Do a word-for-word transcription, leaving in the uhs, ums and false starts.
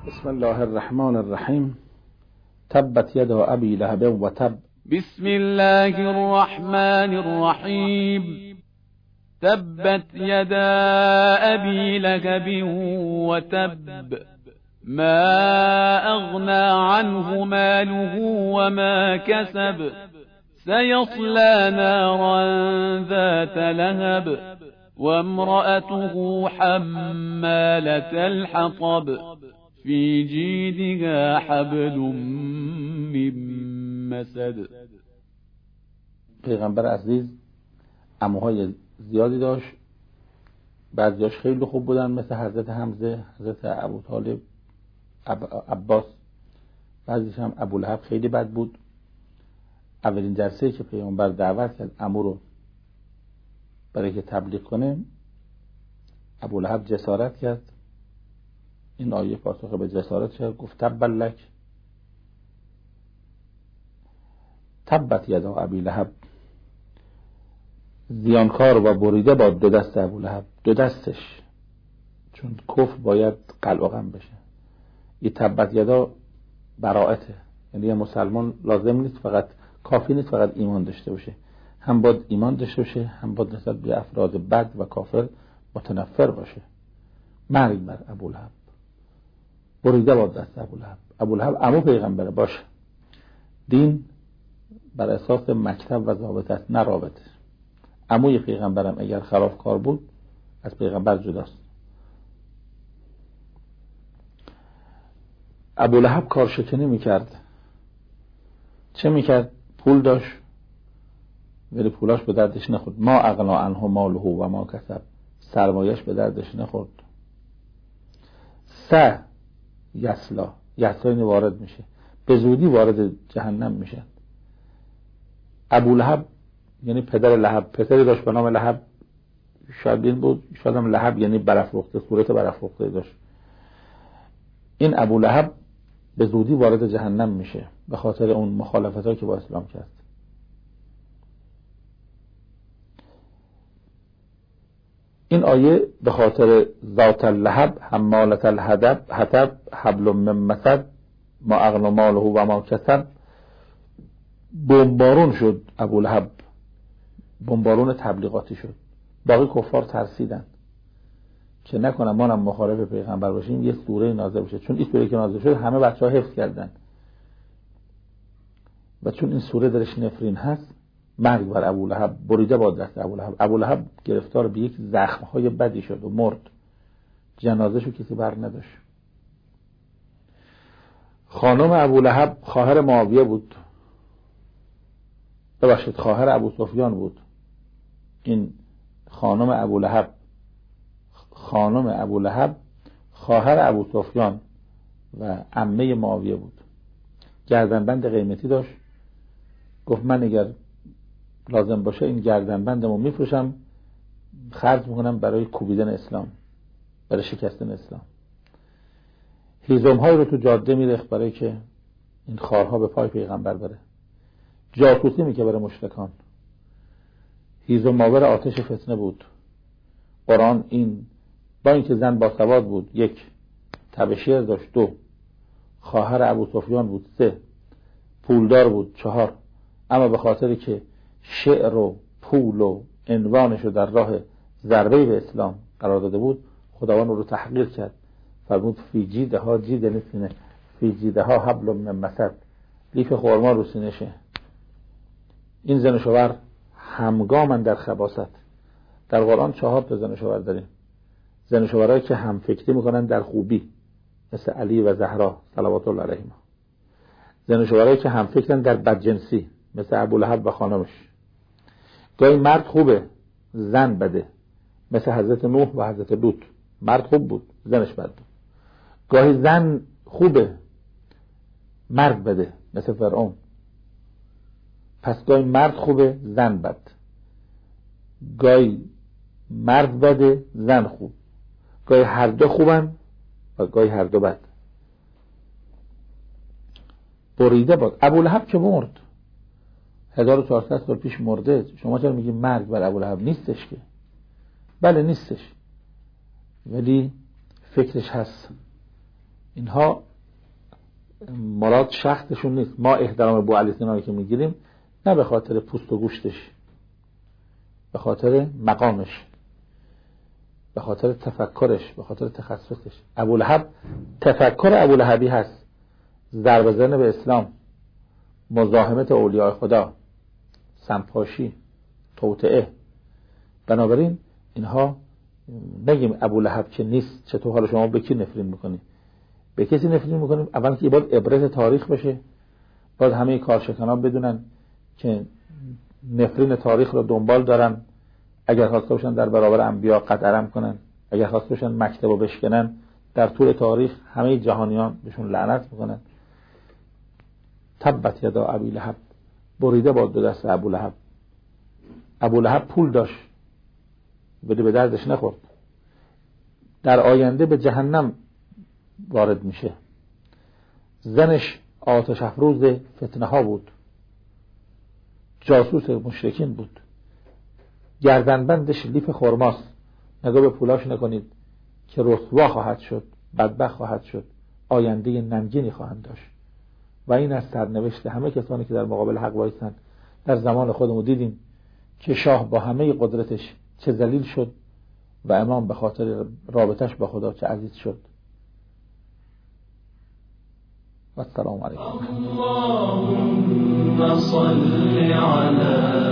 بسم الله الرحمن الرحیم. تبت یدا ابی لهب و تب. بسم الله الرحمن الرحیم. تبت یدا ابی لهب و تب ما اغنى عنه ماله وما كسب سيصلى نارا ذات لهب وامرأته حمالة الحطب في جيدها حبل من مسد. پیغمبر عزیز عموهای زیادی داشت، بعضیاش خیلی خوب بودن مثل حضرت حمزه، حضرت ابوطالب، عباس. بعضیش هم ابولهب خیلی بد بود. اولین جلسه که پیغمبر دعوت کرد عمو رو برای که تبلیغ کنه، ابولهب جسارت کرد. این آیه پاسخ به جسارت شد، گفت تبا لک تبت یدا ابی لهب. زیانکار و بریده با دو دست ابولهب، دو دستش، چون کفر باید قلع و قم بشه. این تبت یدا براءته، یعنی یه مسلمان لازم نیست فقط، کافی نیست فقط ایمان داشته باشه، هم باید ایمان داشته باشه، هم باید نسبت به افراد بد و کافر متنفر باشه. مرگ بر ابولهب، بریده با دست ابولهب. ابولهب عمو پیغمبره باشه. دین بر اساس مکتب و ضابط است، نه رابطه. عموی پیغمبرم اگر خرابکار بود از پیغمبر جداست. ابولهب کارشکنی میکرد. چه میکرد؟ پول داشت ولی پولاش به دردش نخورد. ما اغنا عنه ماله و ما کسب، سرمایش به دردش نخورد. سه یسلا، یسلا اینو وارد میشه، به زودی وارد جهنم میشه. ابولهب یعنی پدر لهب، پدری داشت به نام لهب، شاید این بود، شاید هم لهب یعنی برافروخته، صورت برافروخته داشت. این ابولهب به زودی وارد جهنم میشه به خاطر اون مخالفتایی که با اسلام کرد. این آیه به خاطر ذات اللهب حمالة الحطب حطب حبل من مسد ما اغنى ماله و ما کسب، بمبارون شد ابولهب، بمبارون تبلیغاتی شد. باقی کفار ترسیدن که نکنم ما هم مخالف پیغمبر باشیم یه سوره نازل بشه، چون این سوره که نازل شد همه بچه‌ها حفظ کردن و چون این سوره درش نفرین هست. مرگ بر ابولهب، بریده با دست ابولهب. ابولهب گرفتار به یک زخم‌های بدی شد و مرد. جنازه‌شو کسی بر نداشت. خانم ابولهب خواهر معاویه بود، ببخشید خواهر ابو سفیان بود. این خانم ابولهب خانم ابولهب خواهر ابو سفیان و عمه معاویه بود. گردنبند قیمتی داشت. گفت من اگر لازم باشه این گردنبندمو میفروشم، خرج میکنم برای کوبیدن اسلام، برای شکستن اسلام. هیزم‌های رو تو جاده میریخت برای که این خارها به پای پیغمبر بره. جاسوسی میکنه برای مشرکان. هیزم آور آتش فتنه بود. قرآن این با اینکه زن با سواد بود، یک تبشیر داشت، دو خواهر ابو سفیان بود، سه پولدار بود، چهار اما به خاطر که شعر و پول و عنوانش رو در راه ضربه به اسلام قرار داده بود، خداوند رو تحقیر کرد. فرمود فی جیدها، جید نسینه، فی جیدها حبل من مسد، لیف خرما رو سینشه. این زن و شوهر همگامن در خباثت. در قرآن چهار تا زن و شوهر داریم. زن و شوهرایی که هم فکری میکنن در خوبی مثل علی و زهرا صلوات الله علیهما. زن و شوهرایی که هم فکرن در بدجنسی مثل ابولهب و خانمش. گاهی مرد خوبه زن بده مثل حضرت نوح و حضرت لوط. مرد خوب بود زنش بد بود. گاهی زن خوبه مرد بده مثل فرعون. پس گاهی مرد خوبه زن بد، گاهی مرد بده زن خوب، گاهی هر دو خوبن و گاهی هر دو بد. بریده باد. ابولهب که مرد هزار و چهارصد سال پیش مرده. شما چرا میگی مرگ بر ابولهب؟ نیستش که. بله نیستش، ولی فکرش هست. اینها مراد شخصشون نیست. ما احترام ابو علی سینا که میگیریم نه به خاطر پوست و گوشتش، به خاطر مقامش، به خاطر تفکرش، به خاطر تخصصش. ابولهب تفکر ابولهبی هست، ضربه زدن به اسلام، مزاحمت اولیاء خدا، سمپاشی، توطئه. بنابراین اینها نگیم ابولهب که نیست. چطور حالا شما به کی نفرین میکنید؟ به کسی نفرین میکنیم اول که باید عبرت تاریخ بشه، باید همه کارشکنان بدونن که نفرین تاریخ رو دنبال دارن. اگر خواسته باشن در برابر انبیا قدرم کنن، اگر خواسته باشن مکتب رو بشکنن، در طول تاریخ همه جهانیان بهشون لعنت میکنن. تبت یدا ابی لهب، بریده باد دو دست ابو لهب. ابو لهب پول داشت ولی به دردش نخورد، در آینده به جهنم وارد میشه. زنش آتش افروز فتنه ها بود، جاسوس مشرکین بود، گردنبندش لیف خرماست. نگاه به پولاش نکنید که رسوا خواهد شد، بدبخت خواهد شد، آینده نمگینی خواهند داشت. و این از سرنوشت همه کسانی که در مقابل حق وایسند. در زمان خودمون دیدیم که شاه با همه قدرتش چه ذلیل شد و امام به خاطر رابطش با خدا چه عزیز شد. و السلام علیکم. اللهم صل علی